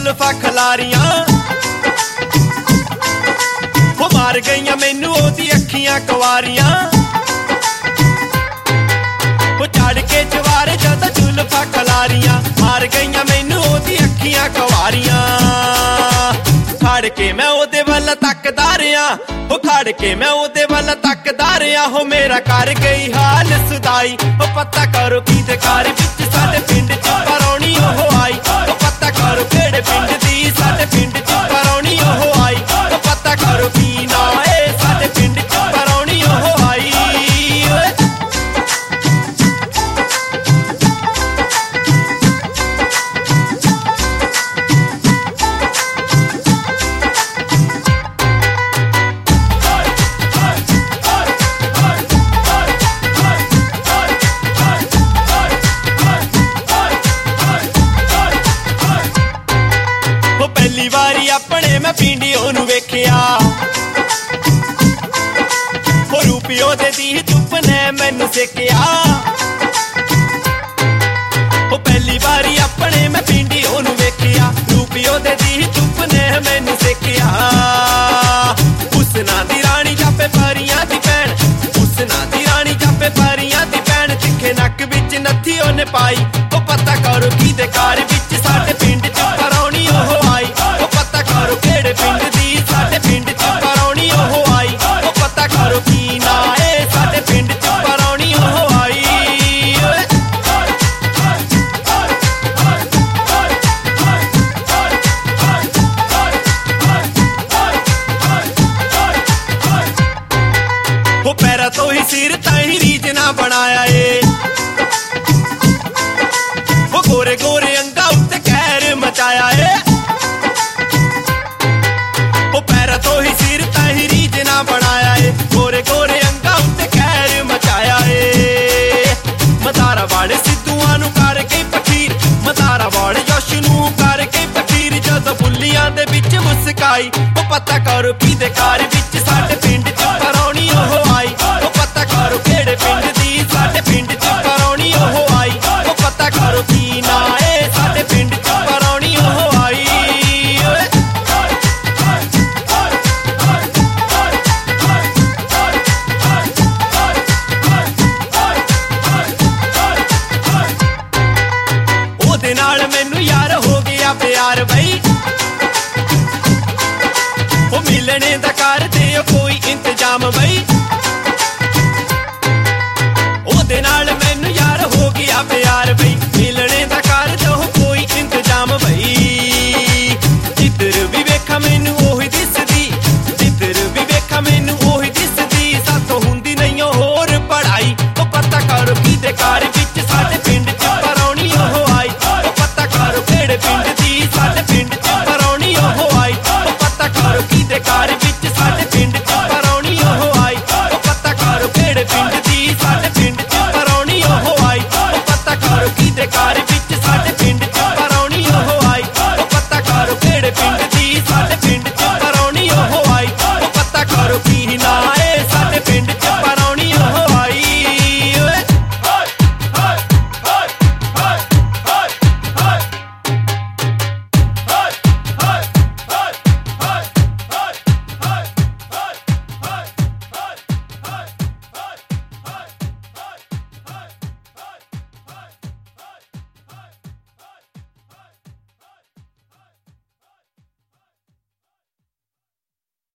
जुल्फा खलारियां वो मार गईयां मैनू ओदी अखियां कवारियां वो चढ़ के जवारे जद जुल्फा खलारियां मार गईयां मैनू ओदी अखियां कवारियां खड़ के मैं ओदे वल तकदा रिया हो खड़ के मैं ओदे वल तकदा रिया हो मेरा कर गई हाल सुदाई हो पता करो कीदे घर विच साडे पिंड च परौणी ओह आई हो पता करो केड़े पिंड दी साडे पिंड च परौणी ओह आई हो पता करो की ना ए साडे पिंड च परौणी ओह आई वारी अपने मैं पींडियों नू वेखिया हो रूपियो दे दी चुप ने मैनू सिखिया हो पहली बारी अपने मैं पींडियों नू वेखिया रूपियो दे दी चुप ने मैनू सिखिया उसना दी रानी जापे परियां दी भैन उसना दी रानी जापे परियां दी भैन तिखे नक विच नथी ओने पाई हो पता करो कीदे घर विच साडे पिंड च परौणी ओह आई करो केड़े पिंड दी साडे पिंड च परौणी ओह आई ओ पता करो की ना ए साडे पिंड च परौणी ओह आई हो पैरा तो ही सिर ताई रीज ना बनाया ए वो गोरे गोरे अंगा उत्ते कहर मचाया ए तो ही सिर ताही रीज ना बनाया है गोरे गोरे अंगा उत्ते कहर मचाया है मदारा वाले सिद्धूआं नू कर के फकीर मदारा वाले यश नू कर के फकीर जद बुल्लियां दे विच मुस्काई ओ पता करो कीदे घर विच साडे पिंड च परौणी ओह आई ओ पता करो केड़े पिंड दी साडे पिंड च परौणी ओह आई ओ पता करो की ना ए साडे पिंड च परौणी ओह आई नाल मैनू यार हो गया प्यार बई वो मिलने दा कर दे कोई इंतजाम बई ओदे नाल मैनू यार हो गया प्यार